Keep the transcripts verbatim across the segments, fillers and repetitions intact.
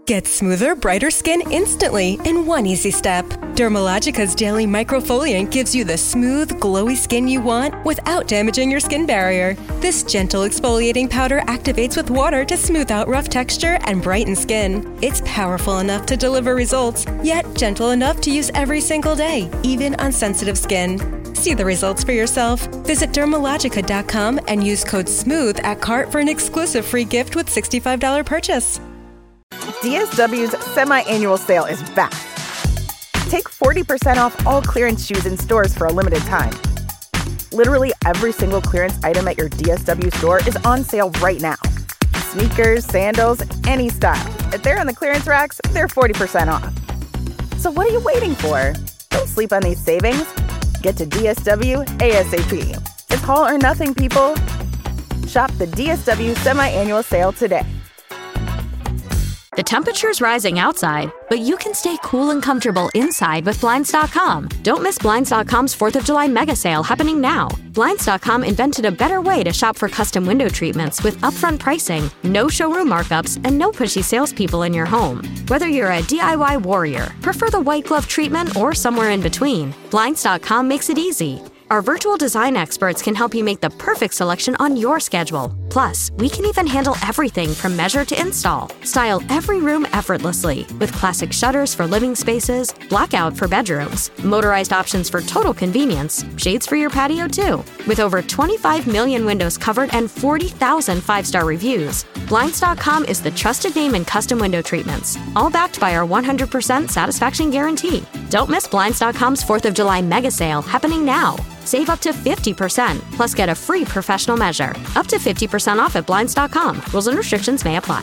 Get smoother, brighter skin instantly in one easy step. Dermalogica's daily microfoliant gives you the smooth, glowy skin you want without damaging your skin barrier. This gentle exfoliating powder activates with water to smooth out rough texture and brighten skin. It's powerful enough to deliver results, yet gentle enough to use every single day, even on sensitive skin. See the results for yourself. Visit dermalogica dot com and use code SMOOTH at cart for an exclusive free gift with sixty-five dollars purchase. D S W's semi-annual sale is back. Take forty percent off all clearance shoes in stores for a limited time. Literally every single clearance item at your D S W store is on sale right now. Sneakers, sandals, any style. If they're on the clearance racks, they're forty percent off. So what are you waiting for? Don't sleep on these savings. Get to D S W ASAP. It's all or nothing, people. Shop the D S W semi-annual sale today. The temperature's rising outside, but you can stay cool and comfortable inside with Blinds dot com. Don't miss Blinds dot com's fourth of July mega sale happening now. Blinds dot com invented a better way to shop for custom window treatments with upfront pricing, no showroom markups, and no pushy salespeople in your home. Whether you're a D I Y warrior, prefer the white glove treatment, or somewhere in between, Blinds dot com makes it easy. Our virtual design experts can help you make the perfect selection on your schedule. Plus, we can even handle everything from measure to install. Style every room effortlessly with classic shutters for living spaces, blackout for bedrooms, motorized options for total convenience, shades for your patio too. With over twenty-five million windows covered and forty thousand five-star reviews, Blinds dot com is the trusted name in custom window treatments, all backed by our one hundred percent satisfaction guarantee. Don't miss Blinds dot com's fourth of July mega sale happening now. Save up to fifty percent, plus get a free professional measure. Up to fifty percent off at Blinds dot com. Rules and restrictions may apply.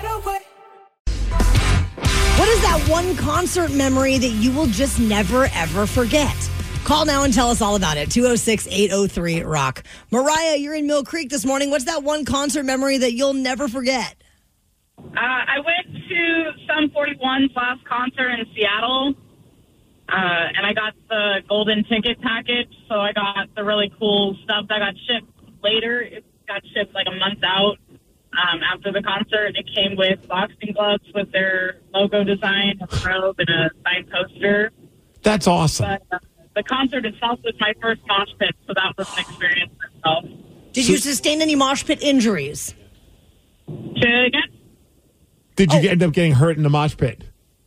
What is that one concert memory that you will just never, ever forget? Call now and tell us all about it. two oh six, eight oh three, rock. Mariah, you're in Mill Creek this morning. What's that one concert memory that you'll never forget? Uh, I went to Sum forty-one's last concert in Seattle. Uh, and I got the golden ticket package, so I got the really cool stuff that got shipped later. It got shipped like a month out um, after the concert. It came with boxing gloves with their logo design, a robe, and a signed poster. That's awesome. But uh, the concert itself was my first mosh pit, so that was an experience itself. Did you sustain any mosh pit injuries? Say it again? Did you Oh. end up getting hurt in the mosh pit?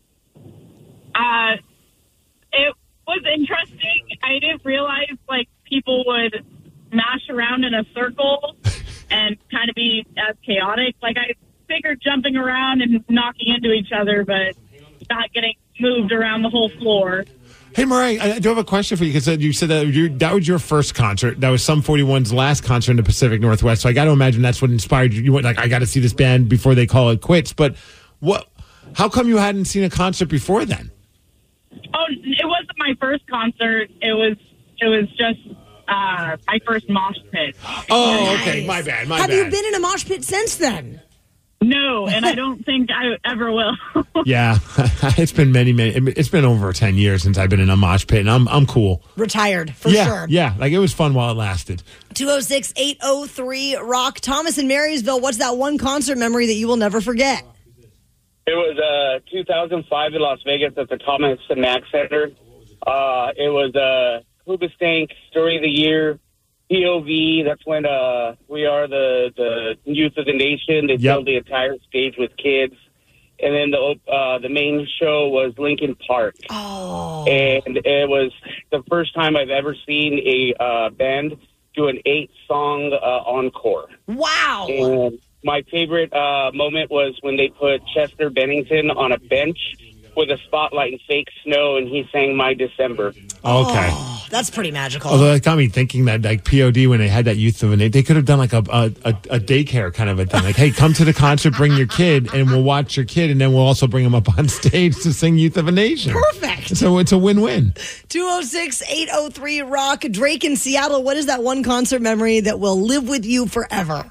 Uh... It was interesting. I didn't realize, like, people would mash around in a circle and kind of be as chaotic. Like, I figured jumping around and knocking into each other, but not getting moved around the whole floor. Hey, Mariah, I do have a question for you because you said that you, that was your first concert. That was Sum forty-one's last concert in the Pacific Northwest. So I got to imagine that's what inspired you. You went like, I got to see this band before they call it quits. But what? How come you hadn't seen a concert before then? Oh, it wasn't my first concert. It was it was just uh, my first mosh pit. Oh, okay. My bad. My Have bad. you been in a mosh pit since then? No, and I don't think I ever will. Yeah, it's been many, many. It's been over ten years since I've been in a mosh pit, and I'm I'm cool. Retired, for yeah, sure. Yeah, like it was fun while it lasted. two oh six, eight oh three, rock. Thomas in Marysville, what's that one concert memory that you will never forget? It was uh, two thousand five in Las Vegas at the Thomas and Mack Center. Uh, it was uh, Hoobastank, Story of the Year, P O V. That's when uh, we are the, the youth of the nation. They Yep. filled the entire stage with kids. And then the uh, the main show was Linkin Park. Oh. And it was the first time I've ever seen a uh, band do an eight-song uh, encore. Wow. And my favorite uh, moment was when they put Chester Bennington on a bench with a spotlight and fake snow, and he sang My December. Okay. Oh, that's pretty magical. Although it got me thinking that like P O D when they had that youth of an they could have done like a, a a a daycare kind of a thing. Like, hey, come to the concert, bring your kid, and we'll watch your kid, and then we'll also bring him up on stage to sing Youth of a Nation. Perfect. So it's a win-win. two oh six, eight oh three, rock. Drake in Seattle, what is that one concert memory that will live with you forever?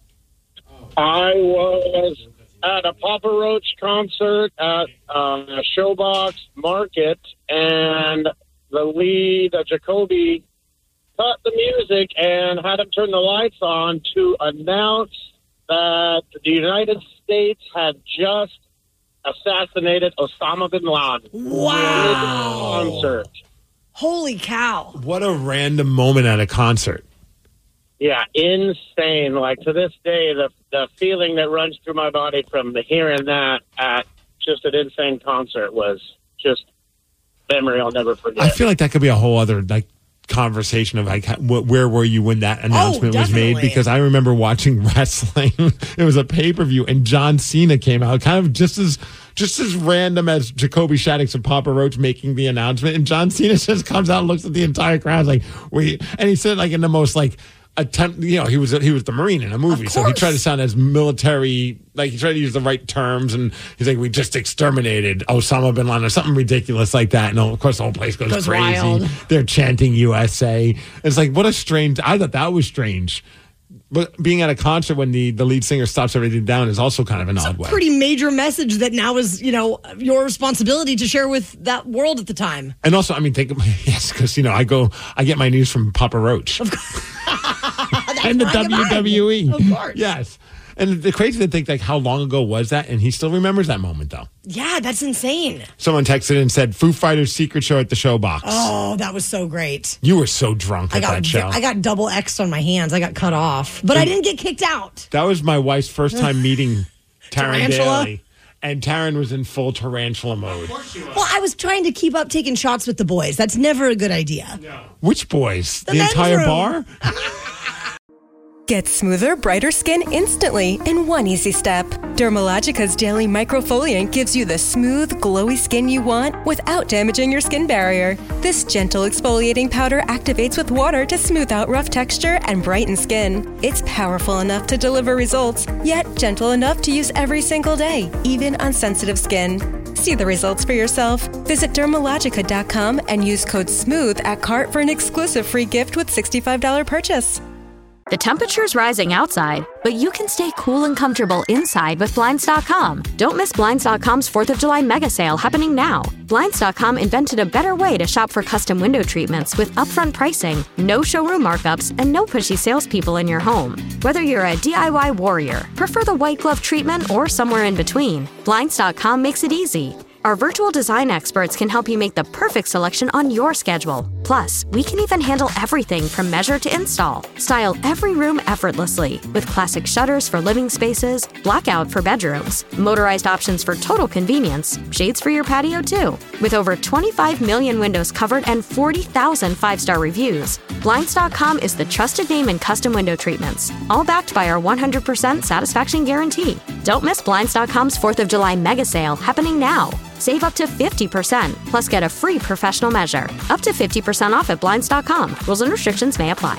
I was at a Papa Roach concert at um, a Showbox Market, and the lead, uh, Jacoby, cut the music and had him turn the lights on to announce that the United States had just assassinated Osama bin Laden. Wow. Concert. Holy cow. What a random moment at a concert. Yeah, insane. Like, to this day, the the feeling that runs through my body from the hearing that at just an insane concert was just memory I'll never forget. I feel like that could be a whole other, like, conversation of like wh- where were you when that announcement oh, was made, because I remember watching wrestling. It was a pay-per-view and John Cena came out kind of just as just as random as Jacoby Shaddix and Papa Roach making the announcement, and John Cena just comes out and looks at the entire crowd like we and he said like in the most like attempt, you know, he was he was the Marine in a movie, so he tried to sound as military, like he tried to use the right terms, and he's like, we just exterminated Osama bin Laden or something ridiculous like that, and of course the whole place goes, goes crazy. Wild. They're chanting U S A. It's like, what a strange, I thought that was strange. But being at a concert when the, the lead singer stops everything down is also kind of an it's odd a way. Pretty major message that now is, you know, your responsibility to share with that world at the time. And also, I mean, think of, yes, because, you know, I go, I get my news from Papa Roach. Of course. And the W W E. Of course. Yes. And the crazy to think, like, how long ago was that? And he still remembers that moment, though. Yeah, that's insane. Someone texted and said, Foo Fighters secret show at the Showbox. Oh, that was so great. You were so drunk I at got that show. I got double X'd on my hands. I got cut off. But I didn't get kicked out. That was my wife's first time meeting Taryn Tarantula? Daly. And Taryn was in full tarantula mode. Well, I was trying to keep up taking shots with the boys. That's never a good idea. No. Which boys? The The, men's entire room. bar? Get smoother, brighter skin instantly in one easy step. Dermalogica's Daily Microfoliant gives you the smooth, glowy skin you want without damaging your skin barrier. This gentle exfoliating powder activates with water to smooth out rough texture and brighten skin. It's powerful enough to deliver results, yet gentle enough to use every single day, even on sensitive skin. See the results for yourself. Visit dermalogica dot com and use code SMOOTH at cart for an exclusive free gift with sixty-five dollars purchase. The temperature's rising outside, but you can stay cool and comfortable inside with Blinds dot com. Don't miss Blinds dot com's fourth of July mega sale happening now. Blinds dot com invented a better way to shop for custom window treatments with upfront pricing, no showroom markups, and no pushy salespeople in your home. Whether you're a D I Y warrior, prefer the white glove treatment, or somewhere in between, Blinds dot com makes it easy. Our virtual design experts can help you make the perfect selection on your schedule. Plus, we can even handle everything from measure to install. Style every room effortlessly with classic shutters for living spaces, blackout for bedrooms, motorized options for total convenience, shades for your patio too. With over twenty-five million windows covered and forty thousand five-star reviews, Blinds dot com is the trusted name in custom window treatments, all backed by our one hundred percent satisfaction guarantee. Don't miss Blinds dot com's fourth of July mega sale happening now. Save up to fifty percent, plus get a free professional measure. Up to fifty percent off at Blinds dot com. Rules and restrictions may apply.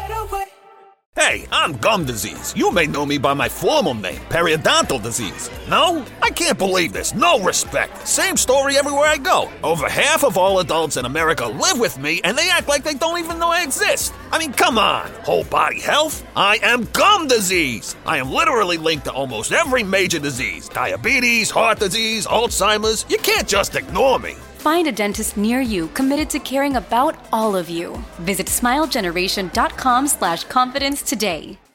Hey, I'm Gum Disease. You may know me by my formal name, Periodontal Disease. No? I can't believe this. No respect. Same story everywhere I go. Over half of all adults in America live with me, and they act like they don't even know I exist. I mean, come on. Whole body health? I am Gum Disease. I am literally linked to almost every major disease. Diabetes, heart disease, Alzheimer's. You can't just ignore me. Find a dentist near you committed to caring about all of you. Visit smilegeneration dot com slash confidence today.